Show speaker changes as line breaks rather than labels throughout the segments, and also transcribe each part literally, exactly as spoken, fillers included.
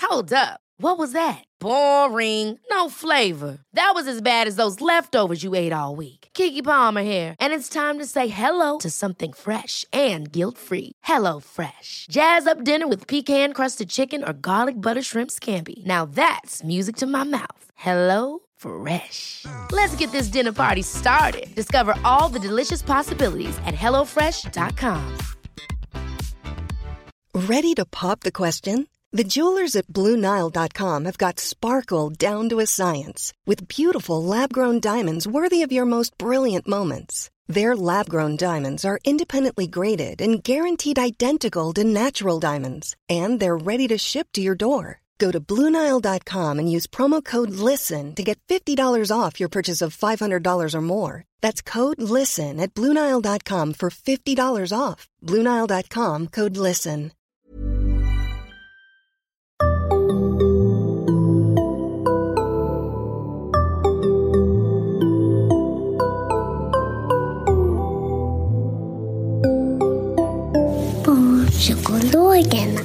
Hold up. What was that? Boring. No flavor. That was as bad as those leftovers you ate all week. Keke Palmer here, and it's time to say hello to something fresh and guilt-free. Hello Fresh. Jazz up dinner with pecan-crusted chicken or garlic butter shrimp scampi. Now that's music to my mouth. Hello Fresh. Let's get this dinner party started. Discover all the delicious possibilities at hello fresh dot com.
Ready to pop the question? The jewelers at Blue Nile dot com have got sparkle down to a science with beautiful lab-grown diamonds worthy of your most brilliant moments. Their lab-grown diamonds are independently graded and guaranteed identical to natural diamonds, and they're ready to ship to your door. Go to Blue Nile dot com and use promo code LISTEN to get fifty dollars off your purchase of five hundred dollars or more. That's code LISTEN at Blue Nile dot com for fifty dollars off. Blue Nile dot com, code LISTEN.
Barnpsykologerna.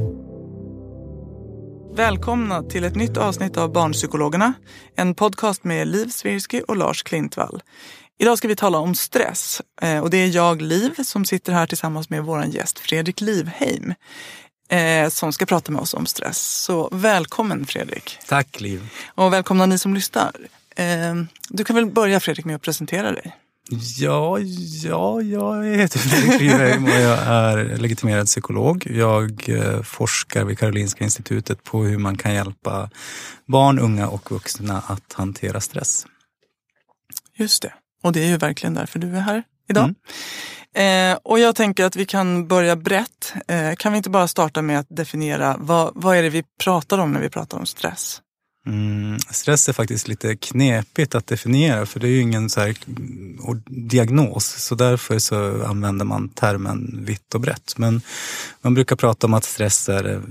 Välkomna till ett nytt avsnitt av Barnpsykologerna, en podcast med Liv Svirsky och Lars Klintvall. Idag ska vi tala om stress, och det är jag, Liv, som sitter här tillsammans med vår gäst Fredrik Livheim, som ska prata med oss om stress. Så välkommen, Fredrik.
Tack, Liv.
Och välkomna ni som lyssnar. Du kan väl börja, Fredrik, med att presentera dig.
Ja, ja, jag heter Fredrik Livheim och jag är legitimerad psykolog. Jag eh, forskar vid Karolinska institutet på hur man kan hjälpa barn, unga och vuxna att hantera stress.
Just det. Och det är ju verkligen därför du är här idag. Mm. Eh, och jag tänker att vi kan börja brett. Eh, kan vi inte bara starta med att definiera vad, vad är det vi pratar om när vi pratar om stress?
Mm, stress är faktiskt lite knepigt att definiera, för det är ju ingen så här diagnos, så därför så använder man termen vitt och brett. Men man brukar prata om att stress är det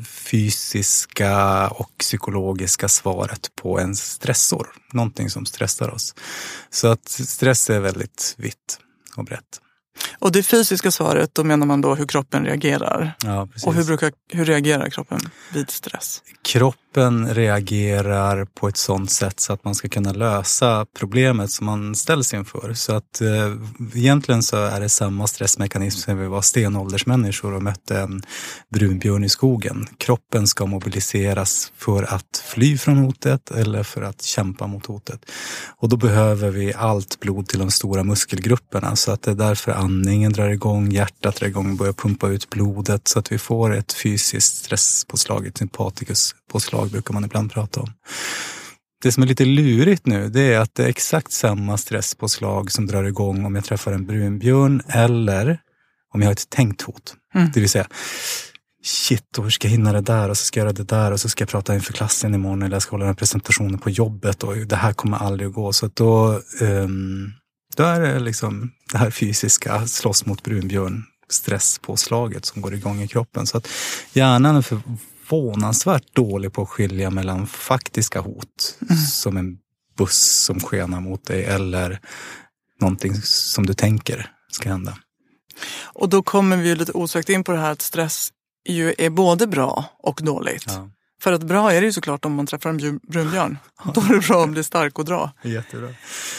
fysiska och psykologiska svaret på en stressor, någonting som stressar oss. Så att stress är väldigt vitt och brett.
Och det fysiska svaret, då menar man då hur kroppen reagerar.
Ja, precis.
Och hur, brukar, hur reagerar kroppen vid stress?
Kroppen reagerar på ett sådant sätt så att man ska kunna lösa problemet som man ställs inför. Så att eh, egentligen så är det samma stressmekanism som vi var stenåldersmänniskor och mötte en brunbjörn i skogen. Kroppen ska mobiliseras för att fly från hotet eller för att kämpa mot hotet. Och då behöver vi allt blod till de stora muskelgrupperna, så att det är därför andningen drar igång, hjärtat drar igång och börjar pumpa ut blodet, så att vi får ett fysiskt stresspåslag, ett sympatikuspåslag brukar man ibland prata om. Det som är lite lurigt nu, det är att det är exakt samma stresspåslag som drar igång om jag träffar en brunbjörn eller om jag har ett tänkt hot. Mm. Det vill säga, shit, och hur ska jag hinna det där och så ska jag göra det där och så ska jag prata inför klassen imorgon eller jag ska hålla en presentation på jobbet och det här kommer aldrig att gå. Så att då... Um, Då är det liksom det här fysiska slåss mot brunbjörn stresspåslaget som går igång i kroppen. Så att hjärnan är förvånansvärt dålig på att skilja mellan faktiska hot, mm. som en buss som skenar mot dig eller någonting som du tänker ska hända.
Och då kommer vi ju lite osökt in på det här att stress ju är både bra och dåligt. Ja. För att bra är det ju såklart om man träffar en brunbjörn. Då är det bra att bli stark och dra.
Jättebra.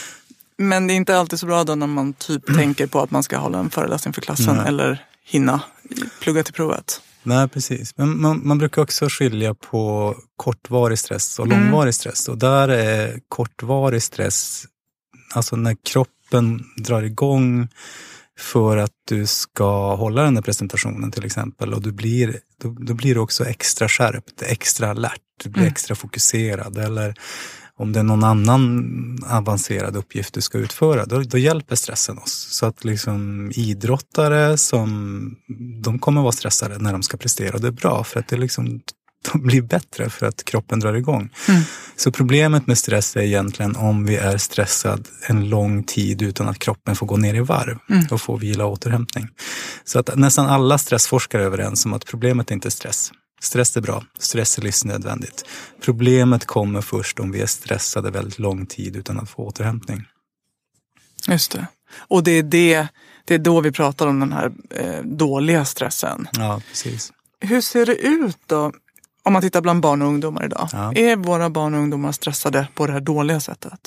Men det är inte alltid så bra då när man typ mm. tänker på att man ska hålla en föreläsning för klassen Nej. Eller hinna plugga till provet.
Nej, precis. Men man, man brukar också skilja på kortvarig stress och långvarig mm. stress. Och där är kortvarig stress, alltså när kroppen drar igång för att du ska hålla den här presentationen till exempel. Och du blir, då, då blir du också extra skärpt, extra alert, du blir mm. extra fokuserad eller... Om det är någon annan avancerad uppgift du ska utföra, då, då hjälper stressen oss. Så att liksom idrottare som, de kommer vara stressade när de ska prestera. Och det är bra för att det liksom, de blir bättre för att kroppen drar igång. Mm. Så problemet med stress är egentligen om vi är stressad en lång tid utan att kroppen får gå ner i varv mm. och få vila och återhämtning. Så att nästan alla stressforskare är överens om att problemet är inte stress. Stress är bra, stress är livsnödvändigt. Problemet kommer först om vi är stressade väldigt lång tid utan att få återhämtning.
Just det. Och det är, det, det är då vi pratar om den här eh, dåliga stressen.
Ja, precis.
Hur ser det ut då? Om man tittar bland barn och ungdomar idag.
Ja.
Är våra barn och ungdomar stressade på det här dåliga sättet?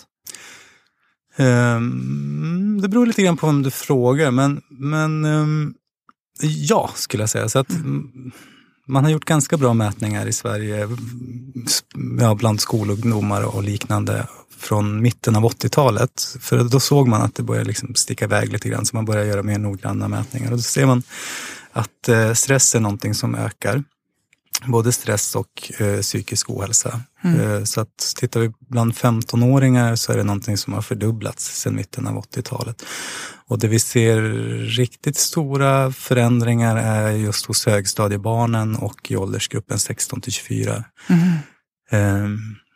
Um, det beror lite grann på vem du frågar. Men, men um, ja, skulle jag säga. Så att, mm. Man har gjort ganska bra mätningar i Sverige, ja, bland skolungdomar och liknande från mitten av åttiotalet. För då såg man att det började liksom sticka iväg lite grann, så man började göra mer noggranna mätningar. Och då ser man att eh, stress är någonting som ökar. Både stress och eh, psykisk ohälsa. Mm. Eh, så att tittar vi bland femtonåringar så är det någonting som har fördubblats sedan mitten av åttiotalet. Och det vi ser riktigt stora förändringar är just hos högstadiebarnen och i åldersgruppen sexton till tjugofyra. Mm. Eh,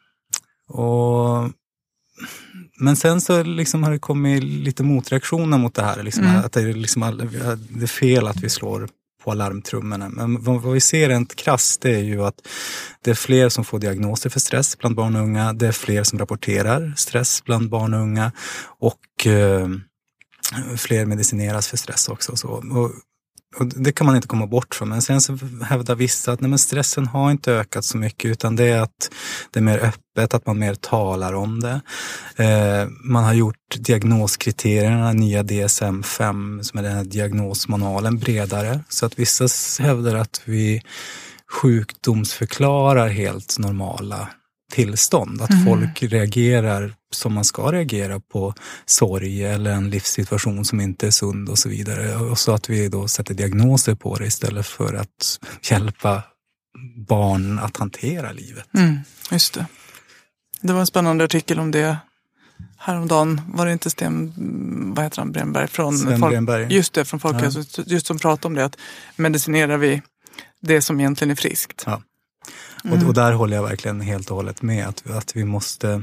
och, men sen så liksom har det kommit lite motreaktioner mot det här. Liksom, mm. Att det är, liksom, det är fel att vi slår på alarmtrummorna. Men vad vi ser rent krasst, det är ju att det är fler som får diagnoser för stress bland barn och unga. Det är fler som rapporterar stress bland barn och unga. Och eh, fler medicineras för stress också. Så. Och, och det kan man inte komma bort från. Men sen så hävdar vissa att nej, men stressen har inte ökat så mycket, utan det är att det är mer öppet, att man mer talar om det. Eh, man har gjort diagnoskriterierna, nya D S M fem, som är den här diagnosmanualen, bredare. Så att vissa hävdar att vi sjukdomsförklarar helt normala tillstånd. Att mm. folk reagerar som man ska reagera på sorg eller en livssituation som inte är sund och så vidare. Och så att vi då sätter diagnoser på det istället för att hjälpa barn att hantera livet.
Mm, just det. Det var en spännande artikel om det häromdagen. Var det inte Sten, vad heter han, Bremberg? Från
Sven
folk,
Bremberg.
Just det, från Folkhälso. Ja. Just som pratade om det, att medicinerar vi det som egentligen är friskt.
Ja. Mm. Och, och där håller jag verkligen helt och hållet med att, att vi måste...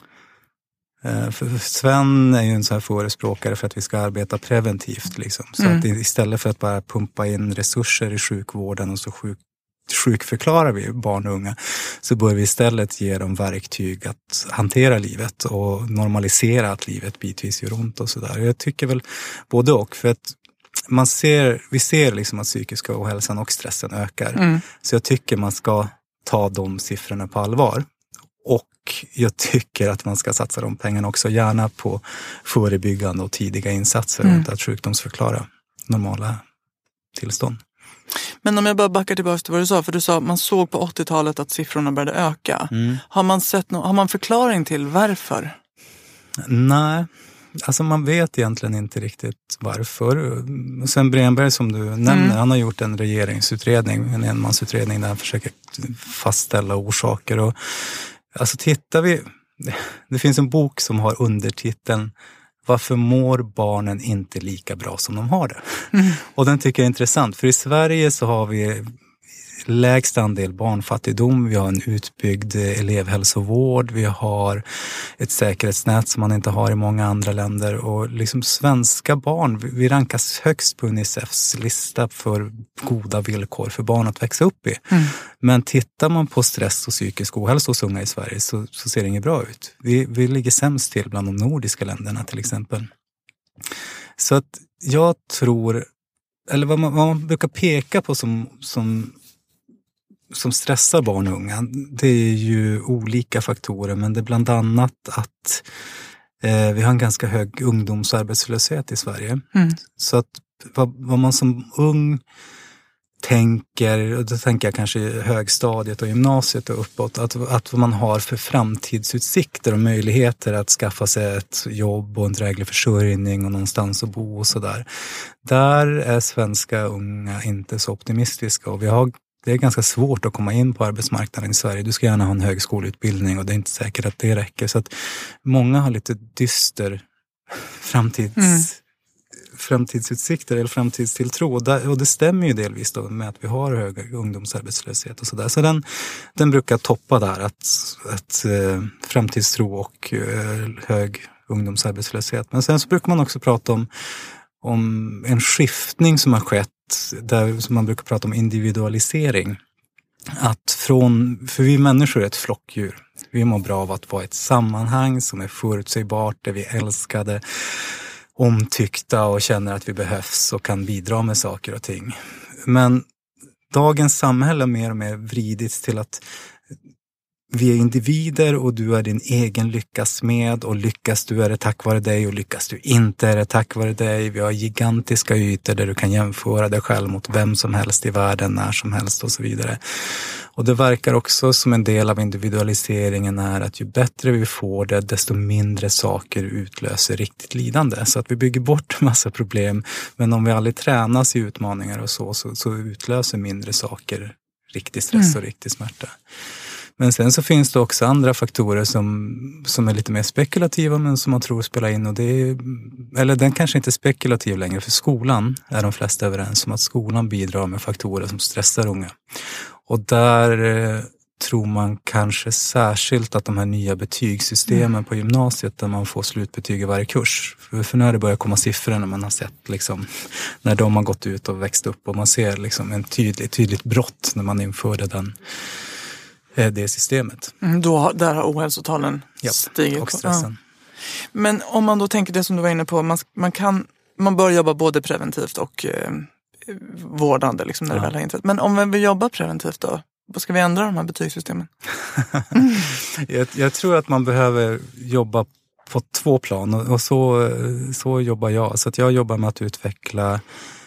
Eh, för Sven är ju en sån här förespråkare för att vi ska arbeta preventivt. Liksom. Så mm. att istället för att bara pumpa in resurser i sjukvården och så sjuk, sjukförklarar vi barn och unga, så bör vi istället ge dem verktyg att hantera livet och normalisera att livet bitvis gör ont och sådär. Jag tycker väl både och, för att man ser, vi ser liksom att psykiska ohälsan och stressen ökar. Mm. Så jag tycker man ska ta de siffrorna på allvar. Och jag tycker att man ska satsa de pengarna också gärna på förebyggande och tidiga insatser mm. och att sjukdomsförklara normala tillstånd.
Men om jag bara backar tillbaka till vad du sa, för du sa att man såg på åttiotalet att siffrorna började öka. Mm. Har man sett no- har man förklaring till varför?
Nej, alltså man vet egentligen inte riktigt varför. Sen Bremberg som du nämner, mm. han har gjort en regeringsutredning, en enmansutredning där han försöker fastställa orsaker. Och alltså tittar vi, det finns en bok som har undertiteln Varför mår barnen inte lika bra som de har det? Mm. Och den tycker jag är intressant, för i Sverige så har vi lägst andel barnfattigdom, vi har en utbyggd elevhälsovård, vi har ett säkerhetsnät som man inte har i många andra länder, och liksom svenska barn, vi rankas högst på Unicefs lista för goda villkor för barn att växa upp i. Mm. Men tittar man på stress och psykisk ohälsa hos unga i Sverige så, så ser det inget bra ut. Vi, vi ligger sämst till bland de nordiska länderna till exempel. Så att jag tror, eller vad man, vad man brukar peka på som, som som stressar barn och unga, det är ju olika faktorer, men det är bland annat att eh, vi har en ganska hög ungdomsarbetslöshet i Sverige. Mm. Så att vad, vad man som ung tänker, och då tänker jag kanske högstadiet och gymnasiet och uppåt, att, att vad man har för framtidsutsikter och möjligheter att skaffa sig ett jobb och en dräglig försörjning och någonstans att bo och sådär. Där är svenska unga inte så optimistiska, och vi har det är ganska svårt att komma in på arbetsmarknaden i Sverige. Du ska gärna ha en högskoleutbildning och det är inte säkert att det räcker. Så att många har lite dyster framtids, mm. framtidsutsikter eller framtidstilltro. Och, där, och det stämmer ju delvis då med att vi har hög ungdomsarbetslöshet och sådär. Så den, den brukar toppa där, att, att eh, framtidstro och eh, hög ungdomsarbetslöshet. Men sen så brukar man också prata om, om en skiftning som har skett, där som man brukar prata om individualisering. Att från, för vi människor är ett flockdjur. Vi mår bra av att vara ett sammanhang som är förutsägbart, där vi är älskade, omtyckta och känner att vi behövs och kan bidra med saker och ting. Men dagens samhälle mer och mer vridits till att vi är individer och du är din egen lyckas med, och lyckas du är det tack vare dig och lyckas du inte är det tack vare dig. Vi har gigantiska ytor där du kan jämföra dig själv mot vem som helst i världen, när som helst och så vidare. Och det verkar också som en del av individualiseringen är att ju bättre vi får det, desto mindre saker utlöser riktigt lidande. Så att vi bygger bort en massa problem, men om vi aldrig tränas i utmaningar och så, så, så utlöser mindre saker riktig stress och riktig smärta. Men sen så finns det också andra faktorer som, som är lite mer spekulativa men som man tror spelar in. Och det är, eller den kanske inte är spekulativ längre, för skolan är de flesta överens om att skolan bidrar med faktorer som stressar unga. Och där eh, tror man kanske särskilt att de här nya betygssystemen mm. på gymnasiet där man får slutbetyg i varje kurs. För, för nu har det börjat komma siffror när man har sett liksom, när de har gått ut och växt upp, och man ser liksom en tydlig, tydligt brott när man införde den. Det systemet.
Mm, då, där har ohälsotalen
ja,
stigit.
Och stressen.
Ja. Men om man då tänker det som du var inne på, man, man, kan, man bör jobba både preventivt och eh, vårdande liksom, när ja. det väl har inträtt. Men om vi vill jobba preventivt då, vad ska vi ändra de här betygssystemen?
mm. jag, jag tror att man behöver jobba på två plan, och, och så, så jobbar jag. Så att jag jobbar med att utveckla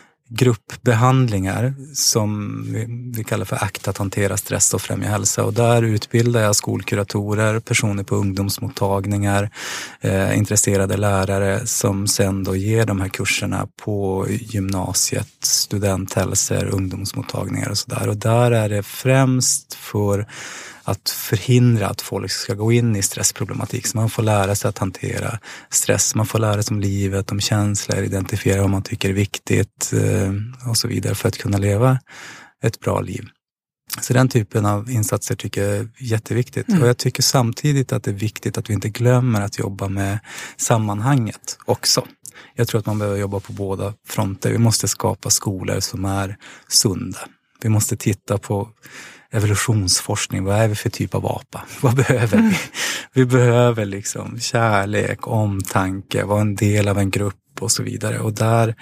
gruppbehandlingar som vi, vi kallar för ACT, att hantera stress och främja hälsa. Och där utbildar jag skolkuratorer, personer på ungdomsmottagningar, eh, intresserade lärare som sen då ger de här kurserna på gymnasiet, studenthälsor, ungdomsmottagningar och sådär. Och där är det främst för att förhindra att folk ska gå in i stressproblematik. Så man får lära sig att hantera stress. Man får lära sig om livet, om känslor, identifiera vad man tycker är viktigt och så vidare för att kunna leva ett bra liv. Så den typen av insatser tycker jag är jätteviktigt. Mm. Och jag tycker samtidigt att det är viktigt att vi inte glömmer att jobba med sammanhanget också. Jag tror att man behöver jobba på båda fronter. Vi måste skapa skolor som är sunda. Vi måste titta på evolutionsforskning. Vad är vi för typ av apa? Vad behöver vi? Vi behöver liksom kärlek, omtanke, vara en del av en grupp och så vidare. Och där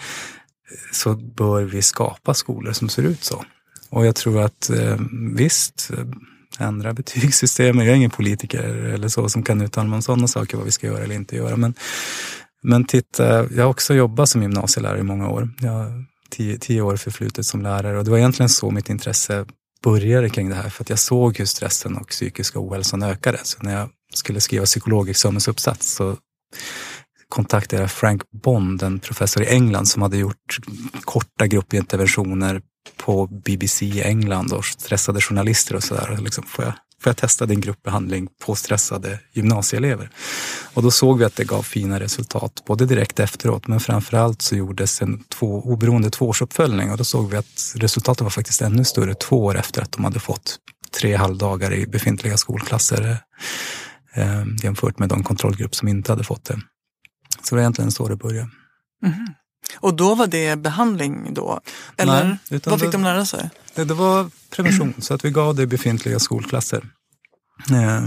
så bör vi skapa skolor som ser ut så. Och jag tror att eh, visst, ändra betygssystemet. Jag är ingen politiker eller så som kan uttala mig om sådana saker, vad vi ska göra eller inte göra. Men, men titta, jag har också jobbat som gymnasielärare i många år. Jag har tio, tio år förflutet som lärare, och det var egentligen så mitt intresse började kring det här, för att jag såg hur stressen och psykiska ohälsan ökade. Så när jag skulle skriva psykologexamensuppsats så kontaktade jag Frank Bond, en professor i England som hade gjort korta gruppinterventioner på B B C i England och stressade journalister och sådär. Liksom, får jag, får jag testa din gruppbehandling på stressade gymnasieelever? Och då såg vi att det gav fina resultat, både direkt efteråt, men framförallt så gjordes en två, oberoende tvåårsuppföljning, och då såg vi att resultatet var faktiskt ännu större två år efter att de hade fått tre halvdagar i befintliga skolklasser eh, jämfört med de kontrollgrupp som inte hade fått det. Så det var egentligen så det började.
Mm. Och då var det behandling då? Eller Nej, utan vad fick det, de lära sig?
Det, det var prevention, mm. så att vi gav det i befintliga skolklasser. Eh,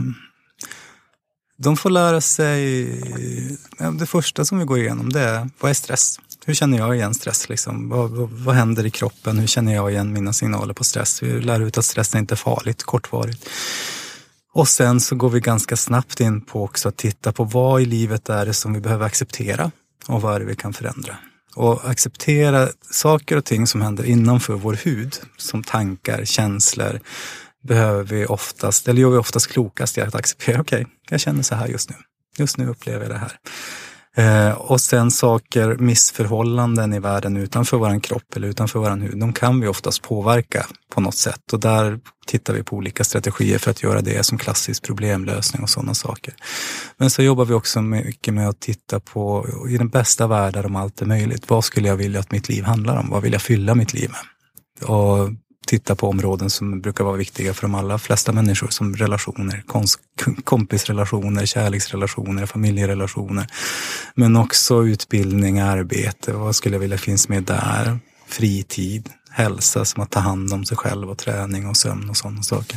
de får lära sig, det första som vi går igenom det är, vad är stress? Hur känner jag igen stress? Liksom? Vad, vad, vad händer i kroppen? Hur känner jag igen mina signaler på stress? Vi lär ut att stress är inte farligt, kortvarigt. Och sen så går vi ganska snabbt in på också att titta på vad i livet är det som vi behöver acceptera och vad är det vi kan förändra. Och acceptera saker och ting som händer innanför vår hud, som tankar, känslor, behöver vi oftast, eller gör vi oftast klokast i att acceptera, okej, okay, jag känner så här just nu. Just nu upplever jag det här. Eh, och sen saker, missförhållanden i världen utanför våran kropp eller utanför våran hud, de kan vi oftast påverka på något sätt. Och där tittar vi på olika strategier för att göra det som klassisk problemlösning och sådana saker. Men så jobbar vi också mycket med att titta på, i den bästa världen om allt är möjligt, vad skulle jag vilja att mitt liv handlar om? Vad vill jag fylla mitt liv med? Och titta på områden som brukar vara viktiga för de allra flesta människor, som relationer, kompisrelationer, kärleksrelationer, familjerelationer. Men också utbildning, arbete, vad skulle jag vilja finns med där? Fritid, hälsa, som att ta hand om sig själv, och träning och sömn och sådana saker.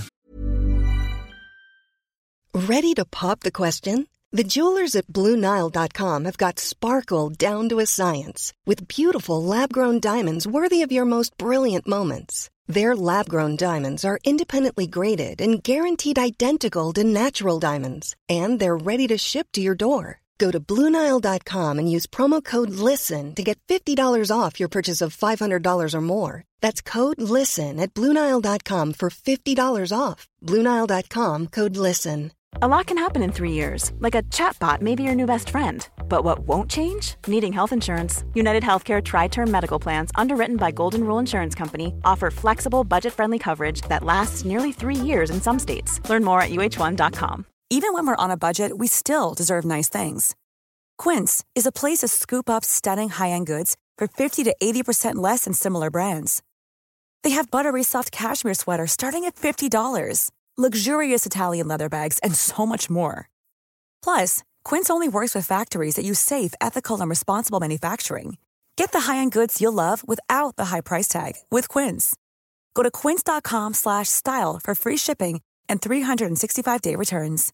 Ready to pop the question? The jewelers at Blue Nile dot com have got sparkle down to a science with beautiful lab-grown diamonds worthy of your most brilliant moments. Their lab-grown diamonds are independently graded and guaranteed identical to natural diamonds. And they're ready to ship to your door. Go to Blue Nile dot com and use promo code LISTEN to get fifty dollars off your purchase of five hundred dollars or more. That's code LISTEN at Blue Nile dot com for fifty dollars off. Blue Nile dot com, code LISTEN.
A lot can happen in three years, like a chatbot may be your new best friend. But what won't change? Needing health insurance. United Healthcare Tri-Term Medical Plans, underwritten by Golden Rule Insurance Company, offer flexible, budget-friendly coverage that lasts nearly three years in some states. Learn more at U H one dot com.
Even when we're on a budget, we still deserve nice things. Quince is a place to scoop up stunning high-end goods for fifty to eighty percent less than similar brands. They have buttery soft cashmere sweaters starting at fifty dollars, luxurious Italian leather bags, and so much more. Plus, Quince only works with factories that use safe, ethical, and responsible manufacturing. Get the high-end goods you'll love without the high price tag with Quince. Go to quince dot com slash style for free shipping and three sixty-five day returns.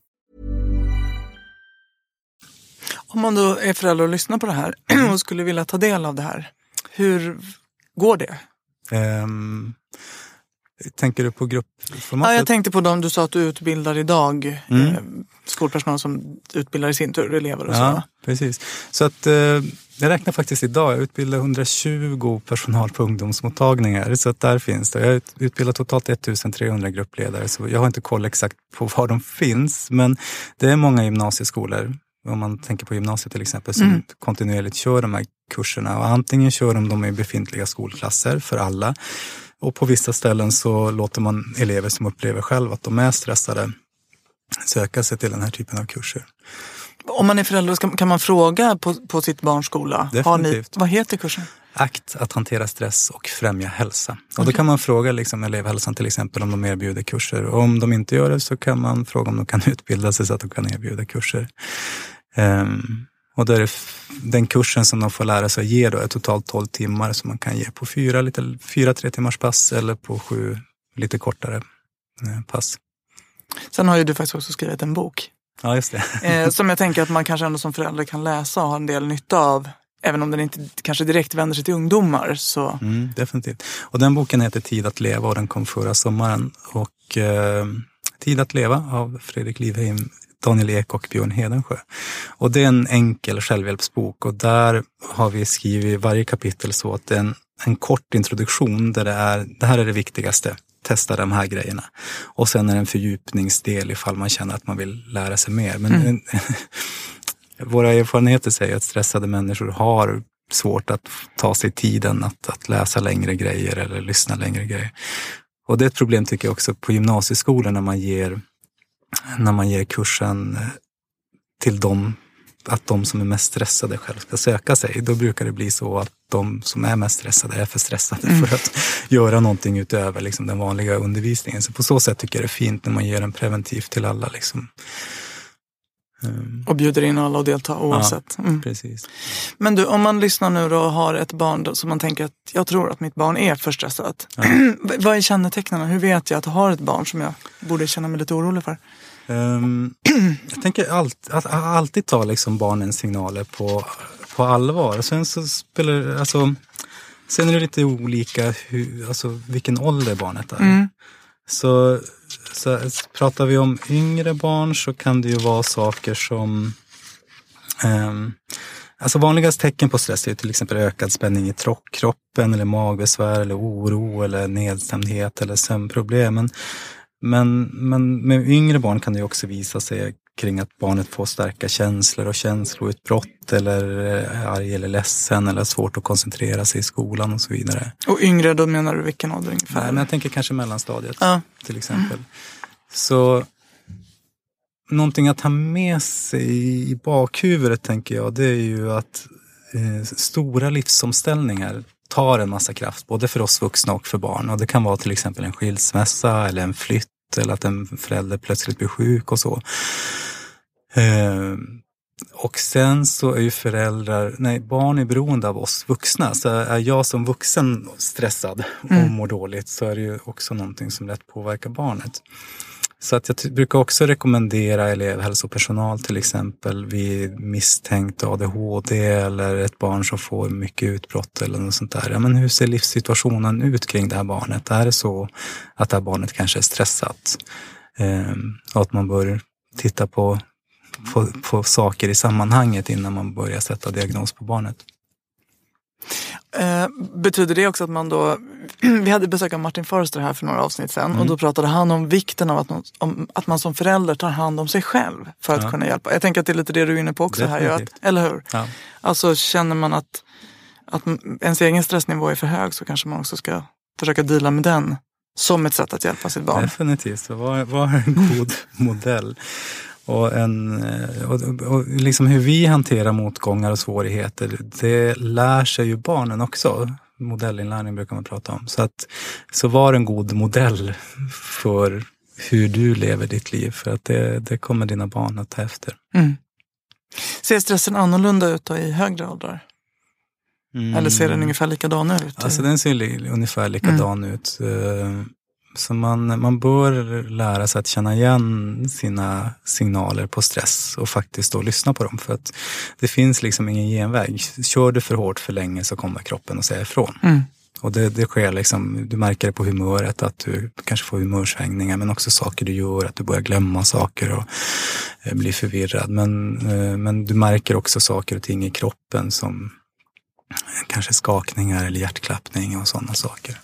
Om man då är förälder och lyssnar på det här och skulle vilja ta del av det här, hur går det?
Um, tänker du på gruppformatet?
Ja, jag tänkte på dem du sa att du utbildar idag, mm. eh, skolpersonal som utbildar i sin tur elever och så.
Ja, precis. Så att eh, jag räknar faktiskt idag, jag utbildar hundratjugo personal på ungdomsmottagningar, så att där finns det. Jag utbildar totalt ettusentrehundra gruppledare, så jag har inte koll exakt på var de finns, men det är många gymnasieskolor. Om man tänker på gymnasiet till exempel, som mm. kontinuerligt kör de här kurserna. Och antingen kör de dem i befintliga skolklasser för alla. Och på vissa ställen så låter man elever som upplever själv att de är stressade söka sig till den här typen av kurser.
Om man är förälder kan man fråga på, på sitt barns skola.
Definitivt.
Har ni, vad heter kursen?
Akt att hantera stress och främja hälsa. Och då kan man fråga liksom elevhälsan till exempel om de erbjuder kurser. Och om de inte gör det så kan man fråga om de kan utbilda sig så att de kan erbjuda kurser. Um, och där är f- den kursen som de får lära sig ge då är totalt tolv timmar som man kan ge på fyra, lite, fyra tre timmars pass eller på sju lite kortare eh, pass.
Sen har ju du faktiskt också skrivit en bok.
Ja, just det.
eh, som jag tänker att man kanske ändå som förälder kan läsa och ha en del nytta av. Även om den inte kanske direkt vänder sig till ungdomar. Så.
Mm, definitivt. Och den boken heter Tid att leva och den kom förra sommaren. Och eh, Tid att leva av Fredrik Livheim, Daniel Ek och Björn Hedensjö. Och det är en enkel självhjälpsbok och där har vi skrivit varje kapitel så att det är en, en kort introduktion där det är, det här är det viktigaste. Testa de här grejerna. Och sen är det en fördjupningsdel ifall man känner att man vill lära sig mer. Men mm. våra erfarenheter säger att stressade människor har svårt att ta sig tiden att, att läsa längre grejer eller lyssna längre grejer. Och det är ett problem tycker jag också på gymnasieskolan när man ger, när man ger kursen till dem, att de som är mest stressade själv ska söka sig. Då brukar det bli så att de som är mest stressade är för stressade mm. för att göra någonting utöver liksom, den vanliga undervisningen. Så på så sätt tycker jag det är fint när man ger den preventivt till alla. Liksom.
Mm. Och bjuder in alla att delta oavsett.
Ja,
mm.
precis.
Men du, om man lyssnar nu då och har ett barn då, som man tänker att jag tror att mitt barn är för stressat. Ja. Vad är kännetecknarna? Hur vet jag att jag har ett barn som jag borde känna mig lite orolig för?
Um, jag tänker allt, att alltid ta liksom barnens signaler på, på allvar. Sen så spelar alltså, sen är det lite olika hur, alltså, vilken ålder barnet är. Mm. Så, så pratar vi om yngre barn så kan det ju vara saker som um, alltså vanligast tecken på stress är till exempel ökad spänning i kroppen eller magbesvär eller oro eller nedstämdhet eller sömnproblem. Men Men, men med yngre barn kan det ju också visa sig kring att barnet får starka känslor och känsloutbrott eller är arg eller ledsen eller svårt att koncentrera sig i skolan och så vidare.
Och yngre, då menar du vilken ålder ungefär?
Nej, men jag tänker kanske mellanstadiet
ja.
till exempel. Mm. Så någonting att ha med sig i bakhuvudet tänker jag, det är ju att eh, stora livsomställningar tar en massa kraft, både för oss vuxna och för barn. Och det kan vara till exempel en skilsmässa eller en flytt eller att en förälder plötsligt blir sjuk och så. Eh, och sen så är ju föräldrar, nej, barn är beroende av oss vuxna. Så är jag som vuxen stressad och mm. mår dåligt så är det ju också någonting som lätt påverkar barnet. Så att jag t- brukar också rekommendera elevhälsopersonal till exempel vid misstänkt A D H D eller ett barn som får mycket utbrott eller något sånt där. Ja, men hur ser livssituationen ut kring det här barnet? Är det så att det här barnet kanske är stressat? Ehm, och att man bör titta på, på, på saker i sammanhanget innan man börjar sätta diagnos på barnet.
Eh, betyder det också att man då, vi hade besök av Martin Forrester här för några avsnitt sedan, mm. och då pratade han om vikten av att man, om, att man som förälder tar hand om sig själv för att ja. kunna hjälpa. Jag tänker att det är lite det du är inne på också. Definitivt. Här, att, eller hur? Ja. Alltså känner man att, att ens egen stressnivå är för hög, så kanske man också ska försöka deala med den som ett sätt att hjälpa sitt barn.
Definitivt, så var, var en god modell. Och, en, och, och liksom hur vi hanterar motgångar och svårigheter, det lär sig ju barnen också. Modellinlärning brukar man prata om. Så, att, så var en god modell för hur du lever ditt liv. För att det, det kommer dina barn att ta efter.
Mm. Ser stressen annorlunda ut då i högre åldrar? Mm. Eller ser den ungefär likadan ut?
Alltså den ser li, ungefär likadan mm. ut. Så man, man bör lära sig att känna igen sina signaler på stress och faktiskt då lyssna på dem. För att det finns liksom ingen genväg. Kör du för hårt för länge så kommer kroppen att säga ifrån. Mm. Och det, det sker liksom, du märker det på humöret att du kanske får humörsvängningar, men också saker du gör, att du börjar glömma saker och eh, blir förvirrad. Men, eh, men du märker också saker och ting i kroppen som kanske skakningar eller hjärtklappning och sådana saker.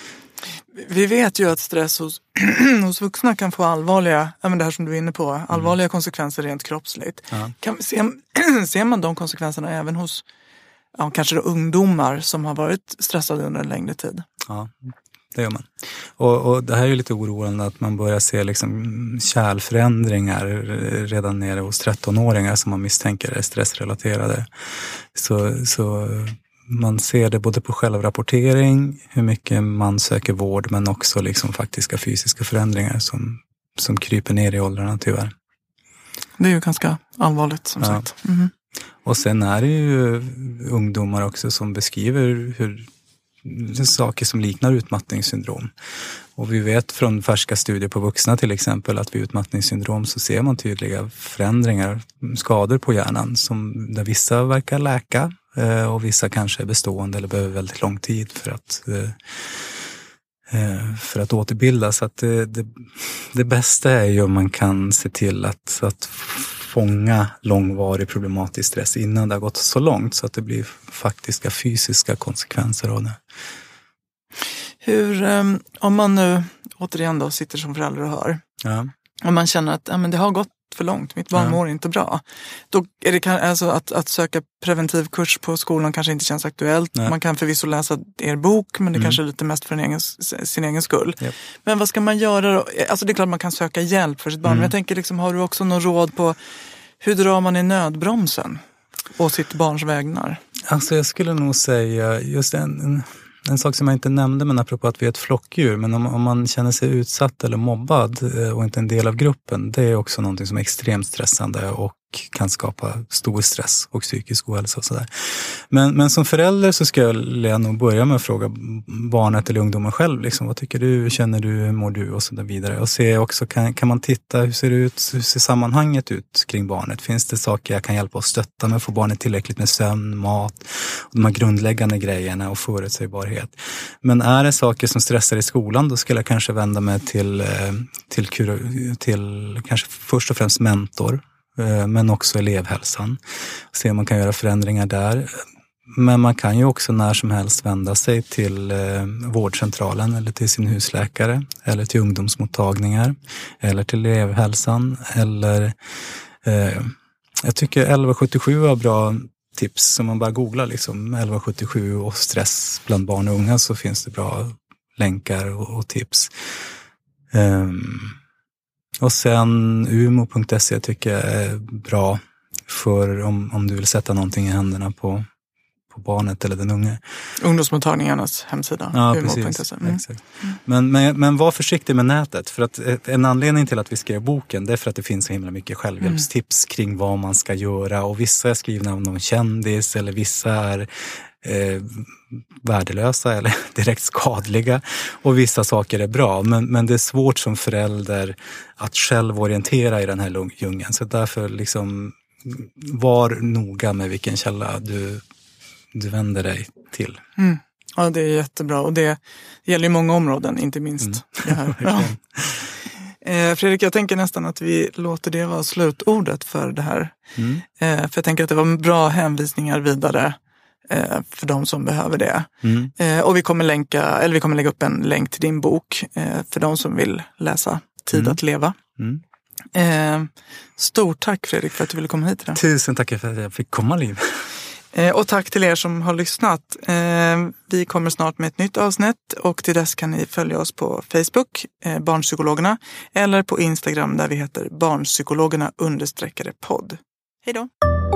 Vi vet ju att stress hos, hos vuxna kan få allvarliga, ja men det här som du är inne på, allvarliga mm. konsekvenser rent kroppsligt. Ja. Kan, ser, ser man de konsekvenserna även hos ja, kanske då ungdomar som har varit stressade under en längre tid?
Ja, det gör man. Och, och det här är ju lite oroande att man börjar se liksom kärlförändringar redan nere hos trettonåringar som man misstänker är stressrelaterade. Så... så man ser det både på självrapportering, hur mycket man söker vård, men också liksom faktiska fysiska förändringar som, som kryper ner i åldrarna tyvärr.
Det är ju ganska allvarligt som ja. sagt. Mm.
Och sen är det ju ungdomar också som beskriver hur, saker som liknar utmattningssyndrom. Och vi vet från färska studier på vuxna till exempel att vid utmattningssyndrom så ser man tydliga förändringar, skador på hjärnan som där vissa verkar läka. Och vissa kanske är bestående eller behöver väldigt lång tid för att, för att återbilda. Så att det, det, det bästa är ju om man kan se till att, att fånga långvarig problematisk stress innan det har gått så långt så att det blir faktiska fysiska konsekvenser av det.
Hur, om man nu återigen då sitter som förälder och hör, ja. och man känner att ja, men det har gått för långt, mitt barn ja. mår inte bra. Då är det alltså att, att söka preventiv kurs på skolan kanske inte känns aktuellt. Nej. Man kan förvisso läsa er bok, men det mm. kanske är lite mest för en egen, sin egen skull. Yep. Men vad ska man göra då? Alltså det är klart man kan söka hjälp för sitt barn, mm. men jag tänker liksom, har du också någon råd på hur drar man i nödbromsen på sitt barns vägnar?
Alltså jag skulle nog säga just en... en... En sak som jag inte nämnde, men apropå att vi är ett flockdjur, men om, om man känner sig utsatt eller mobbad och inte en del av gruppen, det är också någonting som är extremt stressande och kan skapa stor stress och psykisk ohälsa och sådär. Men, men som förälder så ska jag nog börja med att fråga barnet eller ungdomen själv, liksom, vad tycker du, hur känner du, hur mår du och så där vidare. Och se också, kan, kan man titta, hur ser det ut, hur ser sammanhanget ut kring barnet? Finns det saker jag kan hjälpa och stötta med, få barnet tillräckligt med sömn, mat, och de här grundläggande grejerna och förutsägbarhet. Men är det saker som stressar i skolan, då skulle jag kanske vända mig till, till, till, till kanske först och främst mentor, men också elevhälsan. Se om man kan göra förändringar där. Men man kan ju också när som helst vända sig till eh, vårdcentralen eller till sin husläkare eller till ungdomsmottagningar eller till elevhälsan eller eh, jag tycker elva sjuttiosju har bra tips. Om man bara googlar liksom elva sjuttiosju och stress bland barn och unga så finns det bra länkar och, och tips. Um, Och sen umo punkt se tycker jag är bra för om, om du vill sätta någonting i händerna på, på barnet eller den unge.
Ungdomsmottagningarnas hemsida.
Ja, precis. Mm. Exakt. Men, men, men var försiktig med nätet. För att en anledning till att vi skrev boken, det är för att det finns så himla mycket självhjälpstips mm. kring vad man ska göra. Och vissa är skrivna av någon kändis eller vissa är eh, värdelösa eller direkt skadliga och vissa saker är bra. Men, men det är svårt som förälder att själv orientera i den här djungeln. Så därför liksom var noga med vilken källa du, du vänder dig till.
Mm. Ja, det är jättebra. Och det gäller ju många områden, inte minst
Mm.
det här. Ja. Eh, Fredrik, jag tänker nästan att vi låter det vara slutordet för det här.
Mm.
Eh, för jag tänker att det var bra hänvisningar vidare eh, för de som behöver det.
Mm.
Eh, och vi kommer länka, eller vi kommer lägga upp en länk till din bok eh, för de som vill läsa Tid
Mm.
att leva.
Mm.
Eh, stort tack Fredrik för att du ville komma hit idag.
Tusen tack för att jag fick komma, Liv.
Eh, och tack till er som har lyssnat. Eh, vi kommer snart med ett nytt avsnitt och till dess kan ni följa oss på Facebook, eh, Barnpsykologerna, eller på Instagram där vi heter Barnpsykologerna understreckade podd. Hej då!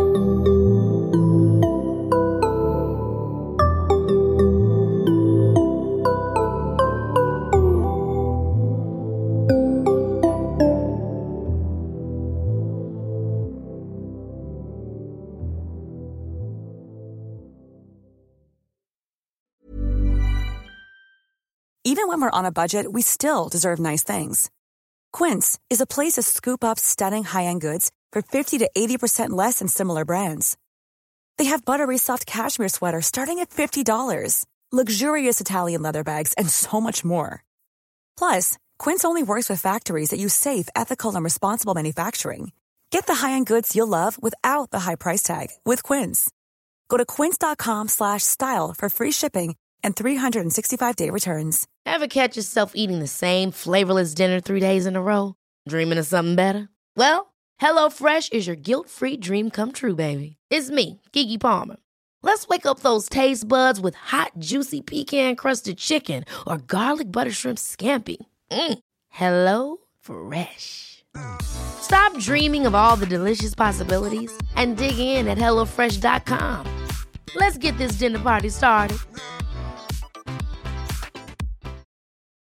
Even when we're on a budget, we still deserve nice things. Quince is a place to scoop up stunning high-end goods for fifty to eighty percent less than similar brands. They have buttery soft cashmere sweaters starting at fifty dollars, luxurious Italian leather bags, and so much more. Plus, Quince only works with factories that use safe, ethical, and responsible manufacturing. Get the high-end goods you'll love without the high price tag with Quince. Go to quince.com slash style for free shipping and three sixty-five day returns.
Ever catch yourself eating the same flavorless dinner three days in a row? Dreaming of something better? Well, HelloFresh is your guilt-free dream come true, baby. It's me, Keke Palmer. Let's wake up those taste buds with hot, juicy pecan-crusted chicken or garlic butter shrimp scampi. Mm. Hello Fresh. Stop dreaming of all the delicious possibilities and dig in at hello fresh dot com. Let's get this dinner party started.